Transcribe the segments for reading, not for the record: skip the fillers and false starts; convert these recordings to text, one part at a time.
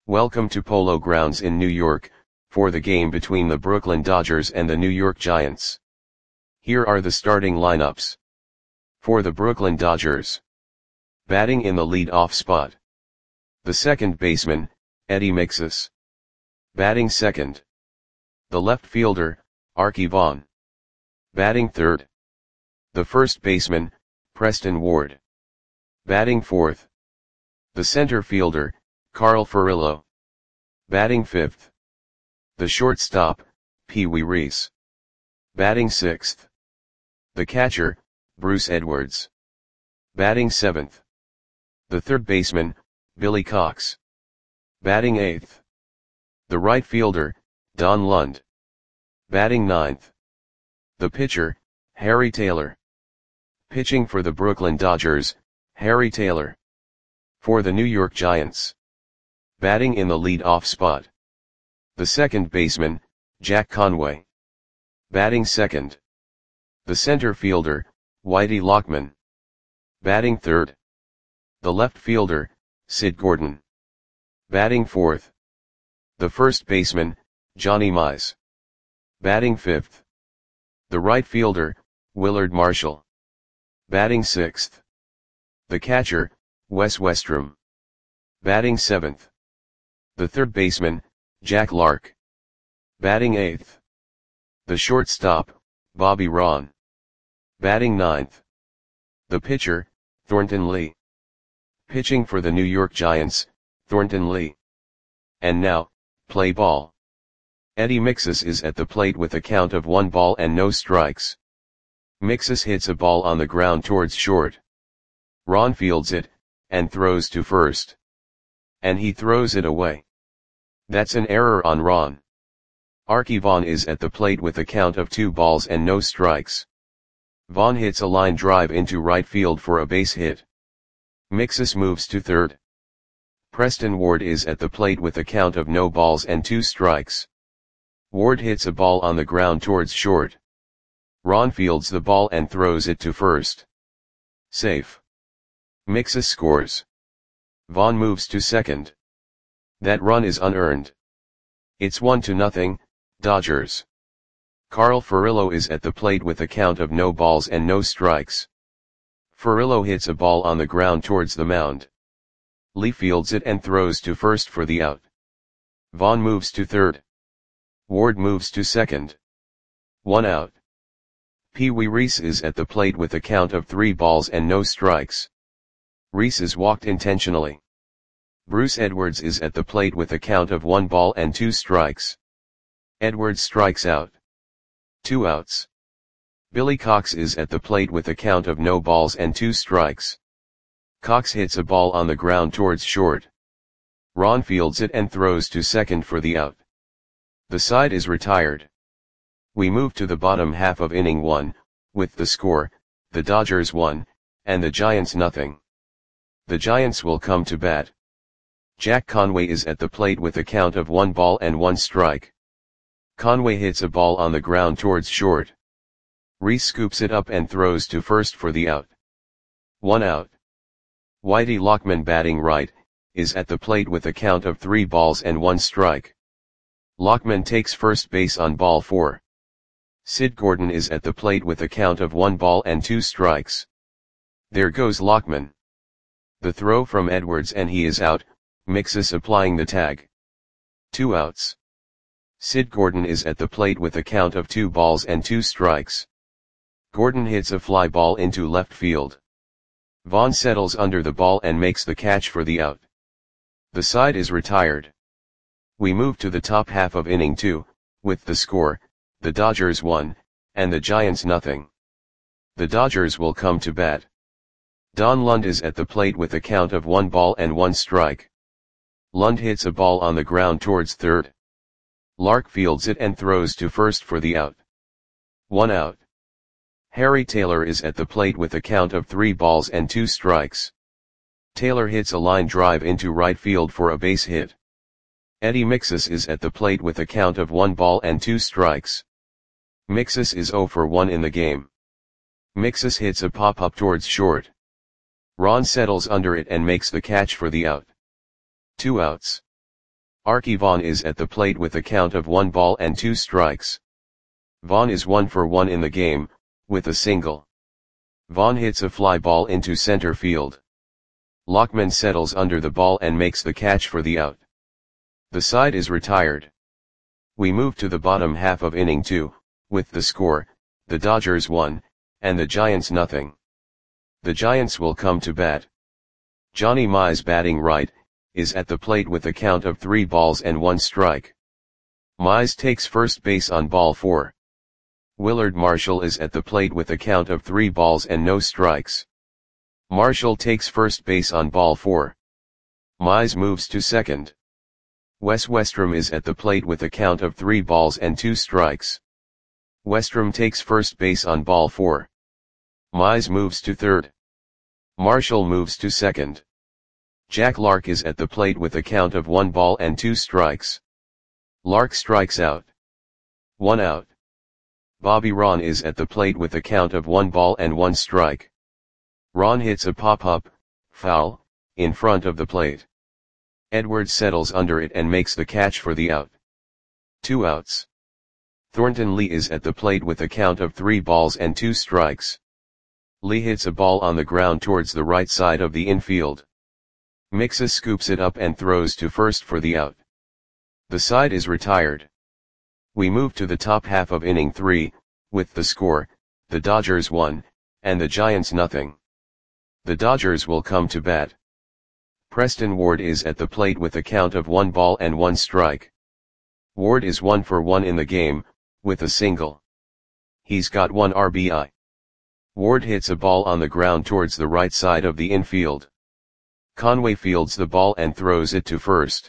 Welcome to Polo Grounds in New York, for the game between the Brooklyn Dodgers and the New York Giants. Here are the starting lineups. For the Brooklyn Dodgers. Batting in the lead-off spot. The second baseman, Eddie Mixas. Batting second. The left fielder, Arky Vaughan. Batting third. The first baseman, Preston Ward. Batting fourth. The center fielder, Carl Furillo. Batting fifth. The shortstop, Pee Wee Reese. Batting sixth. The catcher, Bruce Edwards. Batting seventh. The third baseman, Billy Cox. Batting eighth. The right fielder, Don Lund. Batting ninth. The pitcher, Harry Taylor. Pitching for the Brooklyn Dodgers, Harry Taylor. For the New York Giants. Batting in the lead-off spot. The second baseman, Jack Conway. Batting second. The center fielder, Whitey Lockman. Batting third. The left fielder, Sid Gordon. Batting fourth. The first baseman, Johnny Mize. Batting fifth. The right fielder, Willard Marshall. Batting sixth. The catcher, Wes Westrum. Batting seventh. The third baseman, Jack Lark. Batting eighth. The shortstop, Bobby Ron. Batting ninth. The pitcher, Thornton Lee. Pitching for the New York Giants, Thornton Lee. And now, play ball. Eddie Mixas is at the plate with a count of 1 ball and no strikes. Mixas hits a ball on the ground towards short. Ron fields it, and throws to first. And he throws it away. That's an error on Ron. Arky Vaughan is at the plate with a count of 2 balls and no strikes. Vaughan hits a line drive into right field for a base hit. Mixas moves to third. Preston Ward is at the plate with a count of no balls and 2 strikes. Ward hits a ball on the ground towards short. Ron fields the ball and throws it to first. Safe. Mixas scores. Vaughan moves to second. That run is unearned. It's 1-0, Dodgers. Carl Furillo is at the plate with a count of no balls and no strikes. Furillo hits a ball on the ground towards the mound. Lee fields it and throws to first for the out. Vaughan moves to third. Ward moves to second. 1 out. Pee Wee Reese is at the plate with a count of 3 balls and no strikes. Reese is walked intentionally. Bruce Edwards is at the plate with a count of 1 ball and 2 strikes. Edwards strikes out. 2 outs. Billy Cox is at the plate with a count of no balls and 2 strikes. Cox hits a ball on the ground towards short. Ron fields it and throws to second for the out. The side is retired. We move to the bottom half of inning 1, with the score, the Dodgers 1, and the Giants nothing. The Giants will come to bat. Jack Conway is at the plate with a count of 1 ball and 1 strike. Conway hits a ball on the ground towards short. Reese scoops it up and throws to first for the out. 1 out. Whitey Lockman, batting right, is at the plate with a count of 3 balls and 1 strike. Lockman takes first base on ball 4. Sid Gordon is at the plate with a count of 1 ball and 2 strikes. There goes Lockman. The throw from Edwards and he is out, Mixas applying the tag. 2 outs. Sid Gordon is at the plate with a count of 2 balls and 2 strikes. Gordon hits a fly ball into left field. Vaughan settles under the ball and makes the catch for the out. The side is retired. We move to the top half of inning 2, with the score, the Dodgers 1, and the Giants nothing. The Dodgers will come to bat. Don Lund is at the plate with a count of 1 ball and 1 strike. Lund hits a ball on the ground towards third. Lark fields it and throws to first for the out. 1 out. Harry Taylor is at the plate with a count of 3 balls and 2 strikes. Taylor hits a line drive into right field for a base hit. Eddie Mixas is at the plate with a count of 1 ball and 2 strikes. Mixas is 0 for 1 in the game. Mixas hits a pop-up towards short. Ron settles under it and makes the catch for the out. 2 outs. Archie Vaughan is at the plate with a count of 1 ball and 2 strikes. Vaughan is 1 for 1 in the game, with a single. Vaughan hits a fly ball into center field. Lockman settles under the ball and makes the catch for the out. The side is retired. We move to the bottom half of inning 2, with the score, the Dodgers 1, and the Giants nothing. The Giants will come to bat. Johnny Mize, batting right, is at the plate with a count of 3 balls and 1 strike. Mize takes first base on ball 4. Willard Marshall is at the plate with a count of 3 balls and no strikes. Marshall takes first base on ball 4. Mize moves to second. Wes Westrom is at the plate with a count of 3 balls and 2 strikes. Westrom takes first base on ball 4. Mize moves to third. Marshall moves to second. Jack Lark is at the plate with a count of 1 ball and 2 strikes. Lark strikes out. 1 out. Bobby Ron is at the plate with a count of 1 ball and 1 strike. Ron hits a pop-up, foul, in front of the plate. Edwards settles under it and makes the catch for the out. 2 outs. Thornton Lee is at the plate with a count of 3 balls and 2 strikes. Lee hits a ball on the ground towards the right side of the infield. Mixes scoops it up and throws to first for the out. The side is retired. We move to the top half of inning 3, with the score, the Dodgers 1, and the Giants nothing. The Dodgers will come to bat. Preston Ward is at the plate with a count of 1 ball and 1 strike. Ward is 1 for 1 in the game, with a single. He's got 1 RBI. Ward hits a ball on the ground towards the right side of the infield. Conway fields the ball and throws it to first.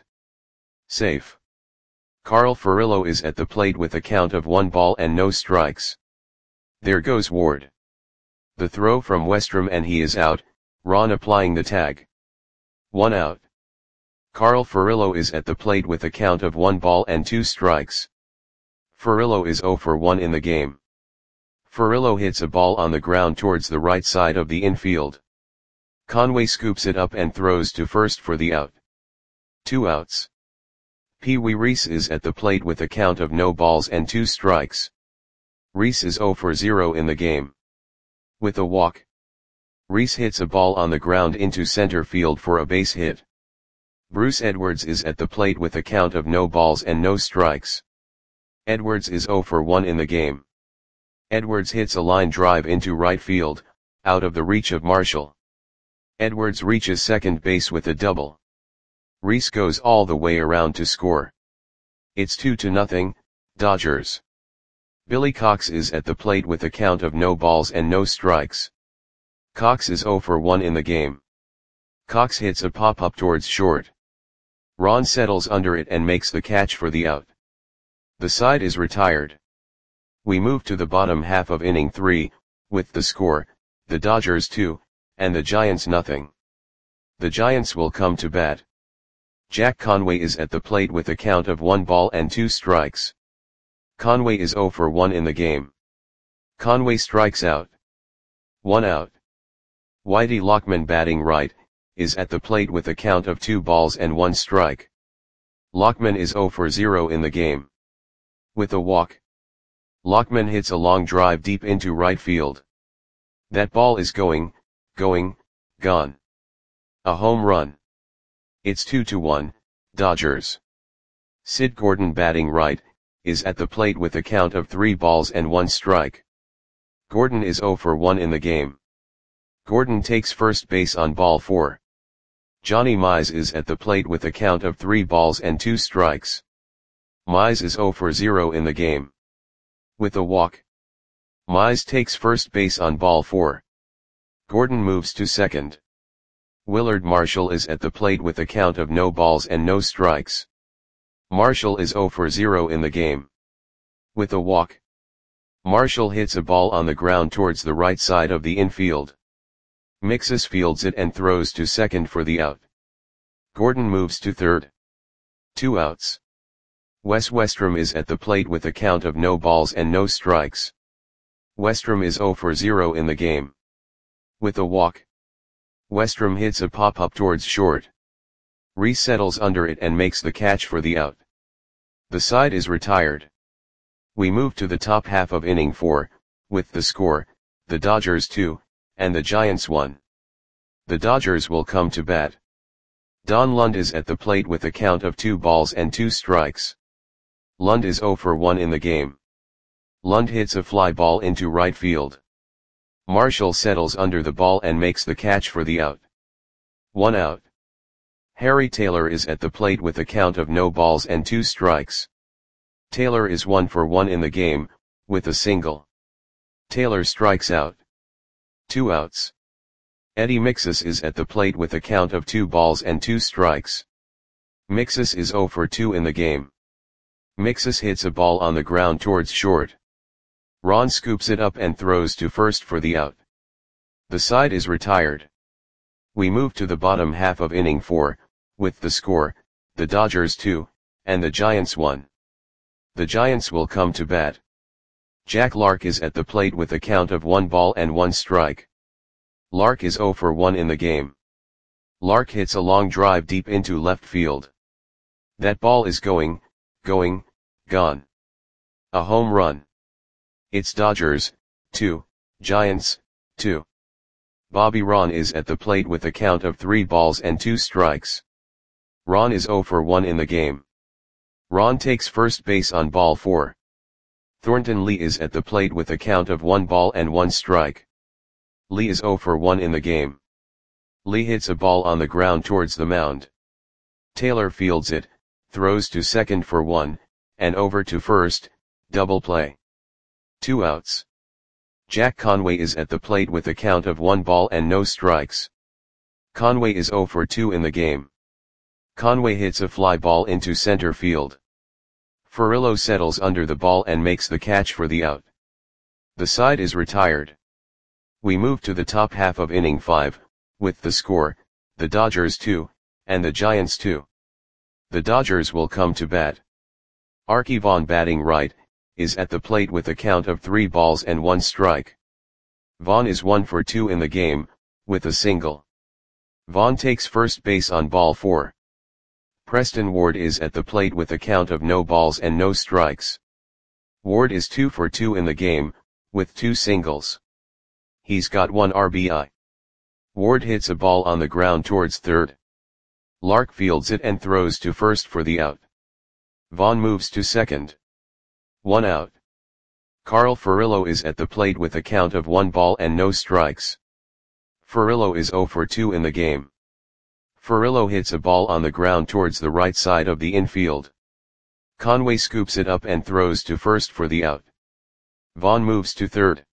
Safe. Carl Furillo is at the plate with a count of 1 ball and no strikes. There goes Ward. The throw from Westrom and he is out, Ron applying the tag. 1 out. Carl Furillo is at the plate with a count of 1 ball and 2 strikes. Furillo is 0 for 1 in the game. Furillo hits a ball on the ground towards the right side of the infield. Conway scoops it up and throws to first for the out. 2 outs. Pee Wee Reese is at the plate with a count of no balls and 2 strikes. Reese is 0 for 0 in the game. With a walk. Reese hits a ball on the ground into center field for a base hit. Bruce Edwards is at the plate with a count of no balls and no strikes. Edwards is 0 for 1 in the game. Edwards hits a line drive into right field, out of the reach of Marshall. Edwards reaches second base with a double. Reese goes all the way around to score. It's 2-0, Dodgers. Billy Cox is at the plate with a count of no balls and no strikes. Cox is 0 for 1 in the game. Cox hits a pop-up towards short. Ron settles under it and makes the catch for the out. The side is retired. We move to the bottom half of inning 3, with the score, the Dodgers 2, and the Giants nothing. The Giants will come to bat. Jack Conway is at the plate with a count of 1 ball and 2 strikes. Conway is 0 for 1 in the game. Conway strikes out. 1 out. Whitey Lockman, batting right, is at the plate with a count of 2 balls and 1 strike. Lockman is 0 for 0 in the game. With a walk. Lockman hits a long drive deep into right field. That ball is gone. A home run. It's 2-1, Dodgers. Sid Gordon, batting right, is at the plate with a count of 3 balls and 1 strike. Gordon is 0 for 1 in the game. Gordon takes first base on ball 4. Johnny Mize is at the plate with a count of 3 balls and 2 strikes. Mize is 0 for 0 in the game. With a walk. Mize takes first base on ball 4. Gordon moves to second. Willard Marshall is at the plate with a count of no balls and no strikes. Marshall is 0 for 0 in the game. With a walk. Marshall hits a ball on the ground towards the right side of the infield. Mixes fields it and throws to second for the out. Gordon moves to third. 2 outs. Wes Westrom is at the plate with a count of no balls and no strikes. Westrom is 0 for 0 in the game. With a walk. Westrom hits a pop-up towards short. Reese settles under it and makes the catch for the out. The side is retired. We move to the top half of inning 4, with the score, the Dodgers 2, and the Giants 1. The Dodgers will come to bat. Don Lund is at the plate with a count of 2 balls and 2 strikes. Lund is 0 for 1 in the game. Lund hits a fly ball into right field. Marshall settles under the ball and makes the catch for the out. 1 out. Harry Taylor is at the plate with a count of no balls and 2 strikes. Taylor is 1 for 1 in the game, with a single. Taylor strikes out. 2 outs. Eddie Mixus is at the plate with a count of 2 balls and 2 strikes. Mixus is 0 for 2 in the game. Mixus hits a ball on the ground towards short. Ron scoops it up and throws to first for the out. The side is retired. We move to the bottom half of inning 4, with the score, the Dodgers 2, and the Giants 1. The Giants will come to bat. Jack Lark is at the plate with a count of 1 ball and 1 strike. Lark is 0 for 1 in the game. Lark hits a long drive deep into left field. That ball is going, gone. A home run. It's Dodgers 2, Giants 2. Bobby Ron is at the plate with a count of 3 balls and 2 strikes. Ron is 0 for 1 in the game. Ron takes first base on ball 4. Thornton Lee is at the plate with a count of 1 ball and 1 strike. Lee is 0 for 1 in the game. Lee hits a ball on the ground towards the mound. Taylor fields it, throws to second for 1, and over to first, double play. 2 outs. Jack Conway is at the plate with a count of 1 ball and no strikes. Conway is 0 for 2 in the game. Conway hits a fly ball into center field. Furillo settles under the ball and makes the catch for the out. The side is retired. We move to the top half of inning 5, with the score, the Dodgers 2, and the Giants 2. The Dodgers will come to bat. Archie Vaughn, batting right, is at the plate with a count of 3 balls and 1 strike. Vaughn is 1 for 2 in the game, with a single. Vaughn takes first base on ball 4. Preston Ward is at the plate with a count of no balls and no strikes. Ward is 2 for 2 in the game, with 2 singles. He's got 1 RBI. Ward hits a ball on the ground towards third. Lark fields it and throws to first for the out. Vaughn moves to second. 1 out. Carl Furillo is at the plate with a count of 1 ball and no strikes. Furillo is 0 for 2 in the game. Furillo hits a ball on the ground towards the right side of the infield. Conway scoops it up and throws to first for the out. Vaughn moves to third.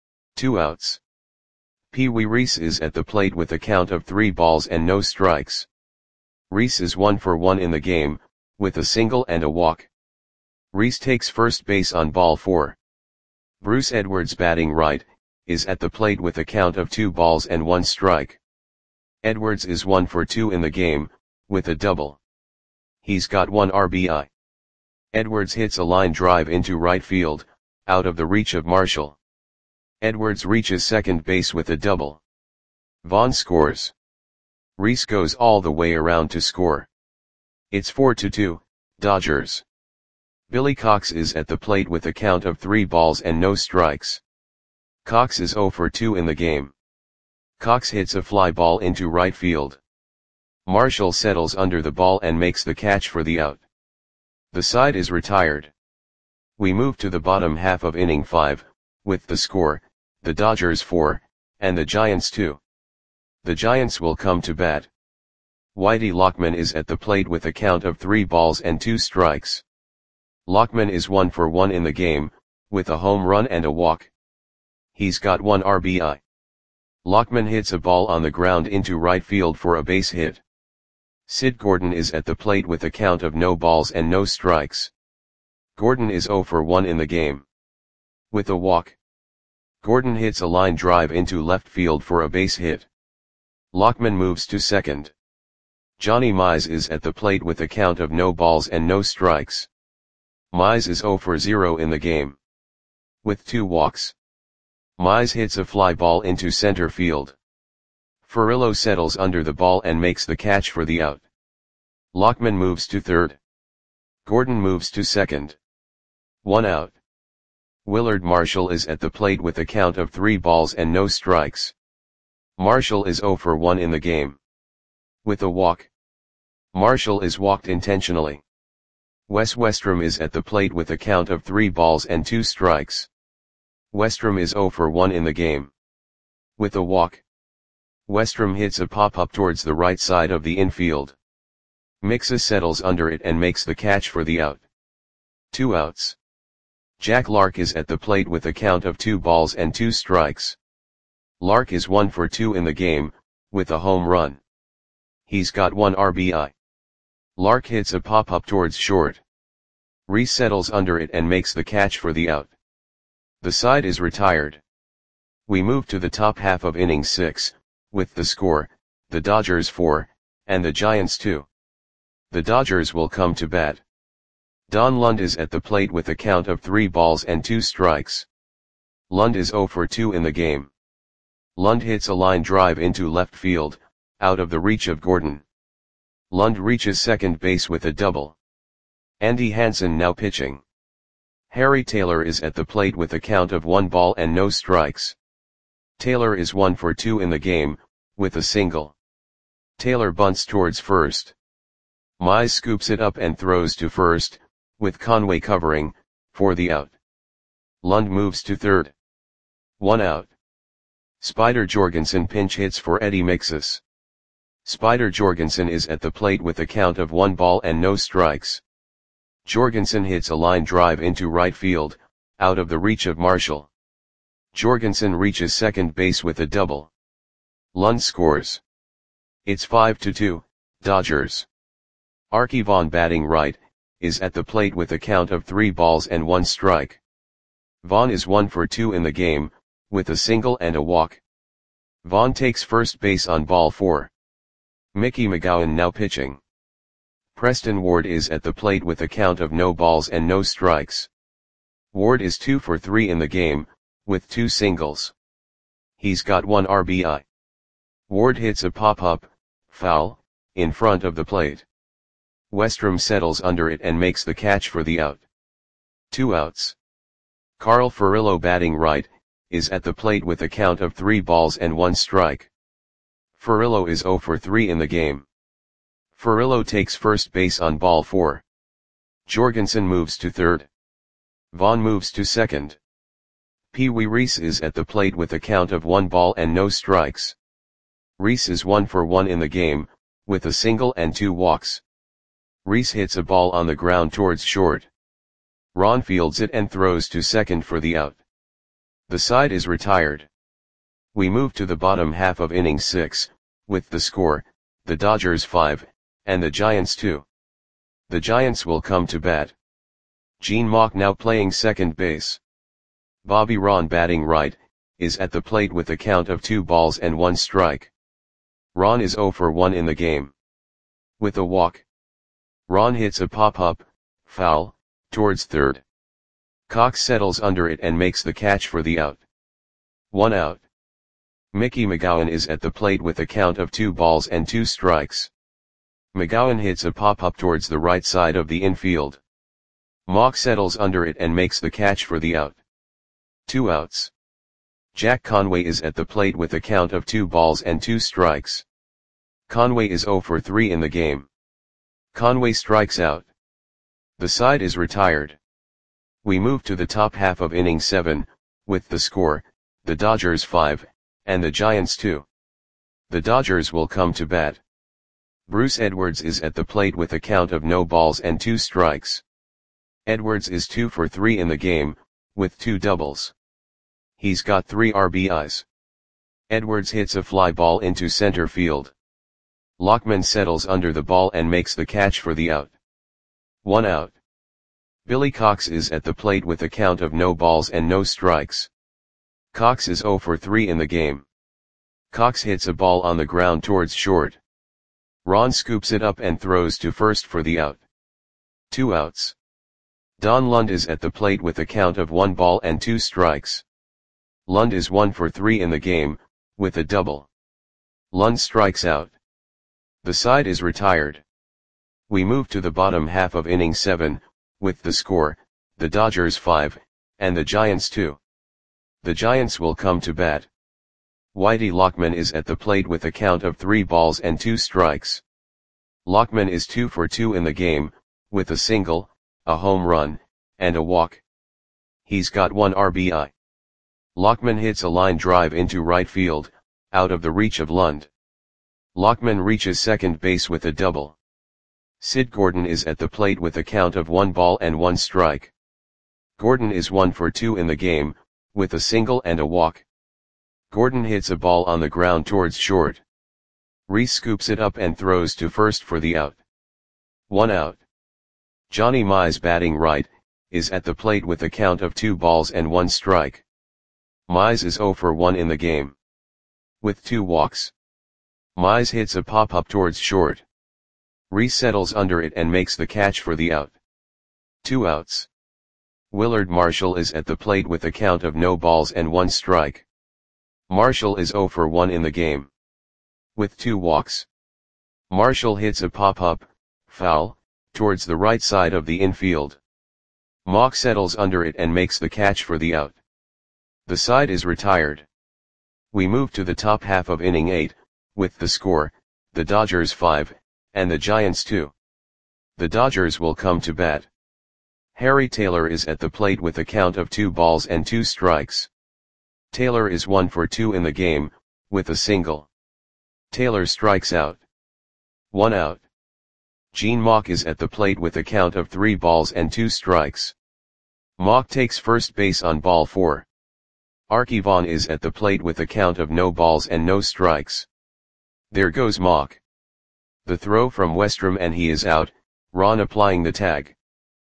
2 outs. Pee Wee Reese is at the plate with a count of 3 balls and no strikes. Reese is 1 for 1 in the game, with a single and a walk. Reese takes first base on ball 4. Bruce Edwards, batting right, is at the plate with a count of 2 balls and 1 strike. Edwards is 1 for 2 in the game, with a double. He's got 1 RBI. Edwards hits a line drive into right field, out of the reach of Marshall. Edwards reaches second base with a double. Vaughn scores. Reese goes all the way around to score. It's 4-2, Dodgers. Billy Cox is at the plate with a count of 3 balls and no strikes. Cox is 0 for 2 in the game. Cox hits a fly ball into right field. Marshall settles under the ball and makes the catch for the out. The side is retired. We move to the bottom half of inning 5, with the score, the Dodgers 4, and the Giants 2. The Giants will come to bat. Whitey Lockman is at the plate with a count of 3 balls and 2 strikes. Lockman is 1 for 1 in the game, with a home run and a walk. He's got 1 RBI. Lockman hits a ball on the ground into right field for a base hit. Sid Gordon is at the plate with a count of no balls and no strikes. Gordon is 0 for 1 in the game. With a walk. Gordon hits a line drive into left field for a base hit. Lockman moves to second. Johnny Mize is at the plate with a count of no balls and no strikes. Mize is 0 for 0 in the game. With 2 walks. Mize hits a fly ball into center field. Furillo settles under the ball and makes the catch for the out. Lockman moves to third. Gordon moves to second. 1 out. Willard Marshall is at the plate with a count of 3 balls and no strikes. Marshall is 0 for 1 in the game. With a walk. Marshall is walked intentionally. Wes Westrom is at the plate with a count of 3 balls and 2 strikes. Westrom is 0 for 1 in the game. With a walk. Westrom hits a pop-up towards the right side of the infield. Mixa settles under it and makes the catch for the out. 2 outs. Jack Lark is at the plate with a count of 2 balls and 2 strikes. Lark is 1 for 2 in the game, with a home run. He's got 1 RBI. Lark hits a pop-up towards short. Reese settles under it and makes the catch for the out. The side is retired. We move to the top half of inning 6, with the score, the Dodgers 4, and the Giants 2. The Dodgers will come to bat. Don Lund is at the plate with a count of 3 balls and 2 strikes. Lund is 0 for 2 in the game. Lund hits a line drive into left field, out of the reach of Gordon. Lund reaches second base with a double. Andy Hansen now pitching. Harry Taylor is at the plate with a count of 1 ball and no strikes. Taylor is 1 for 2 in the game, with a single. Taylor bunts towards first. Mize scoops it up and throws to first, with Conway covering, for the out. Lund moves to third. 1 out. Spider Jorgensen pinch hits for Eddie Mixas. Spider Jorgensen is at the plate with a count of 1 ball and no strikes. Jorgensen hits a line drive into right field, out of the reach of Marshall. Jorgensen reaches second base with a double. Lund scores. It's 5-2, Dodgers. Arky Vaughan batting right, is at the plate with a count of 3 balls and 1 strike. Vaughan is 1 for 2 in the game, with a single and a walk. Vaughan takes first base on ball 4. Mickey McGowan now pitching. Preston Ward is at the plate with a count of no balls and no strikes. Ward is 2 for 3 in the game, with 2 singles. He's got 1 RBI. Ward hits a pop-up, foul, in front of the plate. Westrom settles under it and makes the catch for the out. 2 outs. Carl Furillo batting right, is at the plate with a count of 3 balls and 1 strike. Furillo is 0 for 3 in the game. Furillo takes first base on ball 4. Jorgensen moves to third. Vaughan moves to second. Pee Wee Reese is at the plate with a count of 1 ball and no strikes. Reese is 1 for 1 in the game, with a single and 2 walks. Reese hits a ball on the ground towards short. Ron fields it and throws to second for the out. The side is retired. We move to the bottom half of inning 6, with the score, the Dodgers 5, and the Giants 2. The Giants will come to bat. Gene Mauch now playing second base. Bobby Ron batting right, is at the plate with a count of 2 balls and 1 strike. Ron is 0 for 1 in the game. With a walk. Ron hits a pop-up, foul, towards third. Cox settles under it and makes the catch for the out. 1 out. Mickey McGowan is at the plate with a count of 2 balls and 2 strikes. McGowan hits a pop-up towards the right side of the infield. Mauch settles under it and makes the catch for the out. 2 outs. Jack Conway is at the plate with a count of 2 balls and 2 strikes. Conway is 0 for 3 in the game. Conway strikes out. The side is retired. We move to the top half of inning 7, with the score, the Dodgers 5, and the Giants 2. The Dodgers will come to bat. Bruce Edwards is at the plate with a count of no balls and 2 strikes. Edwards is 2 for 3 in the game, with 2 doubles. He's got 3 RBIs. Edwards hits a fly ball into center field. Lockman settles under the ball and makes the catch for the out. 1 out. Billy Cox is at the plate with a count of no balls and no strikes. Cox is 0 for 3 in the game. Cox hits a ball on the ground towards short. Ron scoops it up and throws to first for the out. 2 outs. Don Lund is at the plate with a count of 1 ball and 2 strikes. Lund is 1 for 3 in the game, with a double. Lund strikes out. The side is retired. We move to the bottom half of inning 7, with the score, the Dodgers 5, and the Giants 2. The Giants will come to bat. Whitey Lockman is at the plate with a count of 3 balls and 2 strikes. Lockman is 2 for 2 in the game, with a single, a home run, and a walk. He's got 1 RBI. Lockman hits a line drive into right field, out of the reach of Lund. Lockman reaches second base with a double. Sid Gordon is at the plate with a count of 1 ball and 1 strike. Gordon is 1 for 2 in the game, with a single and a walk. Gordon hits a ball on the ground towards short. Rhys scoops it up and throws to first for the out. 1 out. Johnny Mize, batting right, is at the plate with a count of 2 balls and 1 strike. Mize is 0 for 1 in the game, with 2 walks. Mize hits a pop-up towards short. Rhys settles under it and makes the catch for the out. 2 outs. Willard Marshall is at the plate with a count of no balls and 1 strike. Marshall is 0 for 1 in the game, with 2 walks. Marshall hits a pop-up, foul, towards the right side of the infield. Mock settles under it and makes the catch for the out. The side is retired. We move to the top half of inning 8, with the score, the Dodgers 5, and the Giants 2. The Dodgers will come to bat. Harry Taylor is at the plate with a count of 2 balls and 2 strikes. Taylor is 1 for 2 in the game, with a single. Taylor strikes out. 1 out. Gene Mauch is at the plate with a count of 3 balls and 2 strikes. Mauch takes first base on ball 4. Arky Vaughan is at the plate with a count of no balls and no strikes. There goes Mauch. The throw from Westrom and he is out, Ron applying the tag.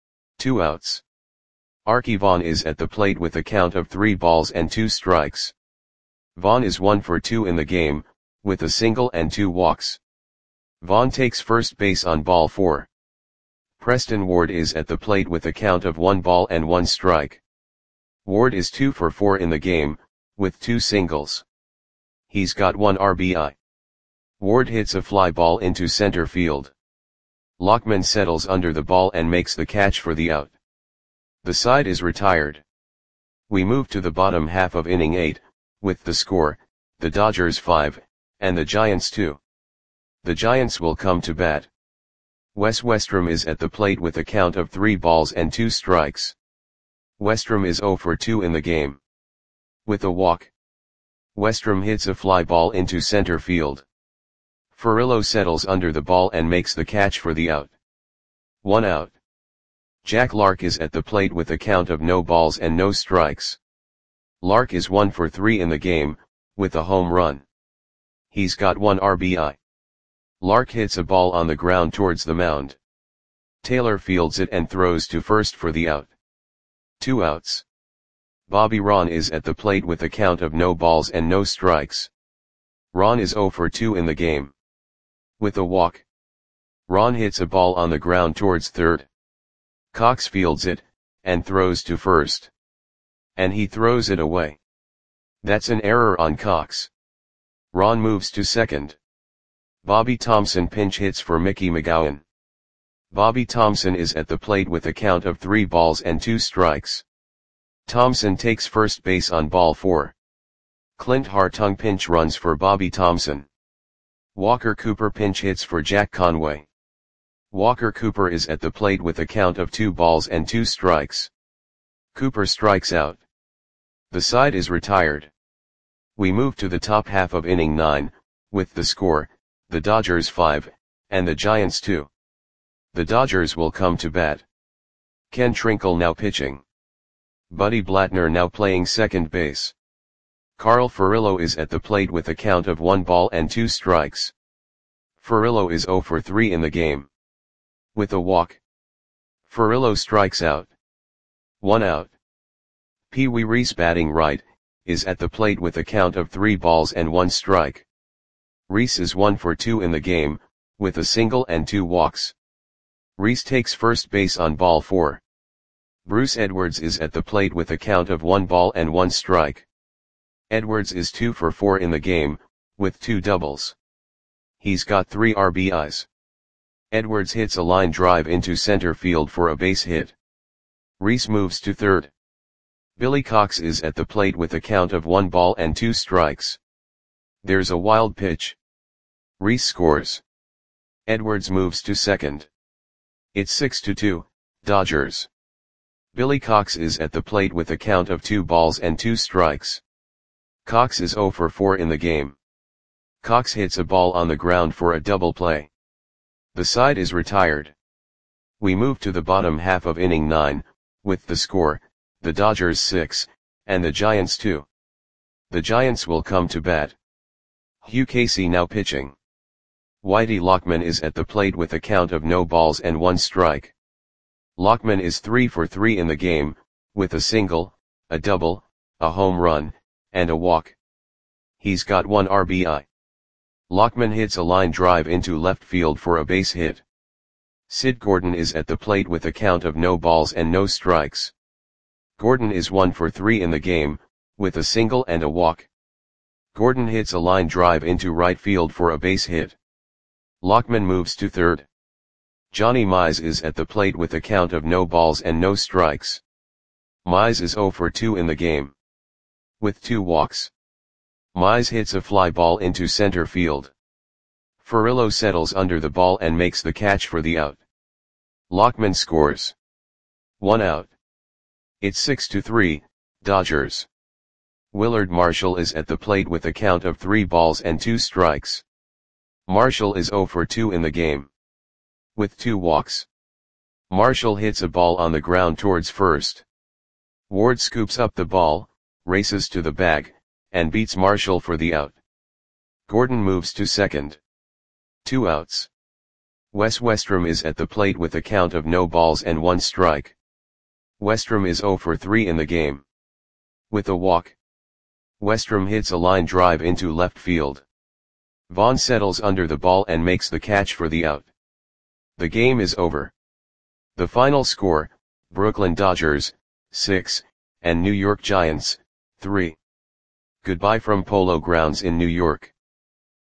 2 outs. Arky Vaughan is at the plate with a count of 3 balls and 2 strikes. Vaughan is 1 for 2 in the game, with a single and 2 walks. Vaughan takes first base on ball 4. Preston Ward is at the plate with a count of 1 ball and 1 strike. Ward is 2 for 4 in the game, with 2 singles. He's got 1 RBI. Ward hits a fly ball into center field. Lockman settles under the ball and makes the catch for the out. The side is retired. We move to the bottom half of inning 8, with the score, the Dodgers 5, and the Giants 2. The Giants will come to bat. Wes Westrom is at the plate with a count of 3 balls and 2 strikes. Westrom is 0 for 2 in the game, with a walk. Westrom hits a fly ball into center field. Furillo settles under the ball and makes the catch for the out. 1 out. Jack Lark is at the plate with a count of no balls and no strikes. Lark is 1 for 3 in the game, with a home run. He's got 1 RBI. Lark hits a ball on the ground towards the mound. Taylor fields it and throws to first for the out. 2 outs. Bobby Ron is at the plate with a count of no balls and no strikes. Ron is 0 for 2 in the game, with a walk. Ron hits a ball on the ground towards third. Cox fields it, and throws to first. And he throws it away. That's an error on Cox. Ron moves to second. Bobby Thompson pinch hits for Mickey McGowan. Bobby Thompson is at the plate with a count of 3 balls and 2 strikes. Thompson takes first base on ball 4. Clint Hartung pinch runs for Bobby Thompson. Walker Cooper pinch hits for Jack Conway. Walker Cooper is at the plate with a count of 2 balls and 2 strikes. Cooper strikes out. The side is retired. We move to the top half of inning 9, with the score, the Dodgers 5, and the Giants 2. The Dodgers will come to bat. Ken Trinkle now pitching. Buddy Blattner now playing second base. Carl Furillo is at the plate with a count of 1 ball and 2 strikes. Furillo is 0 for 3 in the game, with a walk. Furillo strikes out. 1 out. Pee Wee Reese, batting right, is at the plate with a count of 3 balls and 1 strike. Reese is 1 for 2 in the game, with a single and 2 walks. Reese takes first base on ball 4. Bruce Edwards is at the plate with a count of 1 ball and 1 strike. Edwards is 2 for 4 in the game, with 2 doubles. He's got 3 RBIs. Edwards hits a line drive into center field for a base hit. Rhys moves to third. Billy Cox is at the plate with a count of 1 ball and 2 strikes. There's a wild pitch. Rhys scores. Edwards moves to second. It's 6-2, Dodgers. Billy Cox is at the plate with a count of 2 balls and 2 strikes. Cox is 0 for 4 in the game. Cox hits a ball on the ground for a double play. The side is retired. We move to the bottom half of inning 9, with the score, the Dodgers 6, and the Giants 2. The Giants will come to bat. Hugh Casey now pitching. Whitey Lockman is at the plate with a count of no balls and 1 strike. Lockman is 3 for 3 in the game, with a single, a double, a home run, and a walk. He's got 1 RBI. Lockman hits a line drive into left field for a base hit. Sid Gordon is at the plate with a count of no balls and no strikes. Gordon is 1 for 3 in the game, with a single and a walk. Gordon hits a line drive into right field for a base hit. Lockman moves to third. Johnny Mize is at the plate with a count of no balls and no strikes. Mize is 0 for 2 in the game, with 2 walks. Mize hits a fly ball into center field. Furillo settles under the ball and makes the catch for the out. Lockman scores. 1 out. It's 6-3, Dodgers. Willard Marshall is at the plate with a count of 3 balls and 2 strikes. Marshall is 0 for 2 in the game, with 2 walks. Marshall hits a ball on the ground towards first. Ward scoops up the ball, races to the bag, and beats Marshall for the out. Gordon moves to second. 2 outs. Wes Westrom is at the plate with a count of no balls and 1 strike. Westrom is 0 for 3 in the game, with a walk. Westrom hits a line drive into left field. Vaughn settles under the ball and makes the catch for the out. The game is over. The final score, Brooklyn Dodgers, 6, and New York Giants, 3. Goodbye from Polo Grounds in New York.